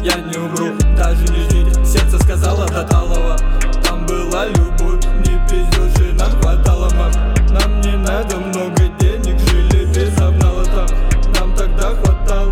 я не умру, даже не ждите. Сердце сказала до талого, там была любовь, не пиздешь и нам хватало, мам. Нам не надо много денег, жили без обнала там. Нам тогда хватало,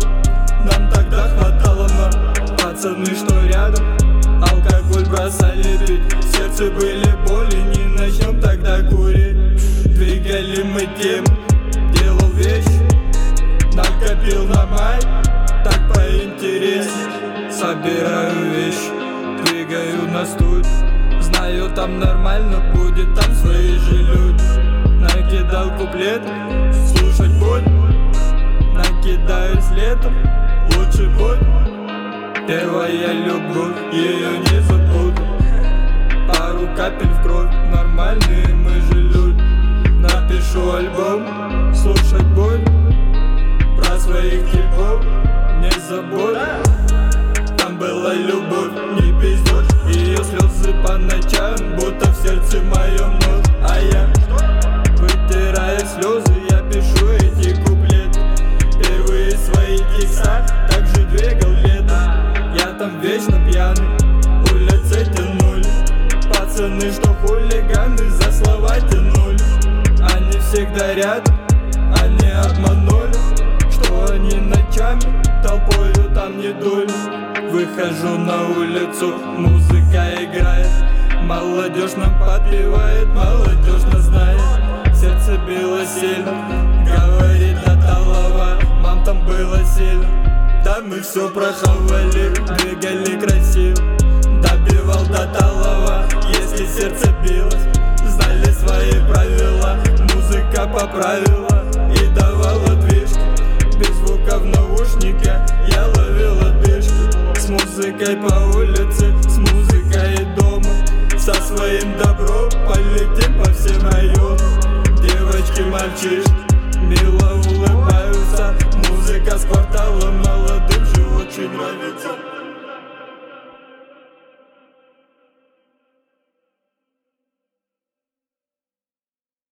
мам. Пацаны, что рядом, алкоголь бросали пить. В сердце были боли, не начнем тогда курить. Двигали мы тему, делал вещи, накопил на май, так поинтересней. Собираю вещи, двигаю на студию. Знаю, там нормально будет, там свои же люди. Накидал куплет, слушать боль. Накидаюсь летом, лучше боль. Первая любовь, ее не забуду. Пару капель в кровь, нормальные мы же люди. Напишу альбом, слушать боль. Про своих типов не забудь. Там была любовь, не пиздешь. Ее слезы по ночам, будто в сердце моем нож. А я, вытирая слезы, я пишу эти куплеты. Первые свои текста также двигал летом. Я там вечно пьяный, улицы тянули. Пацаны, что хулиганы, за слова тянули. Они всегда рядом, они обманули, что они ночами толпою там не дули. Выхожу на улицу, музыка играет. Молодежь нам подпевает, молодежь нас знает. Сердце било сильно, говорит Аталова, мам, там было сильно. Да мы все прохавали, двигали красиво. Добивал до талого, если сердце билось. Знали свои правила, музыка поправила и давала движки. Без звука в наушнике я ловил отдышки. С музыкой по улице, с музыкой дома. Со своим добром полетим по всем районам. Девочки, мальчишки,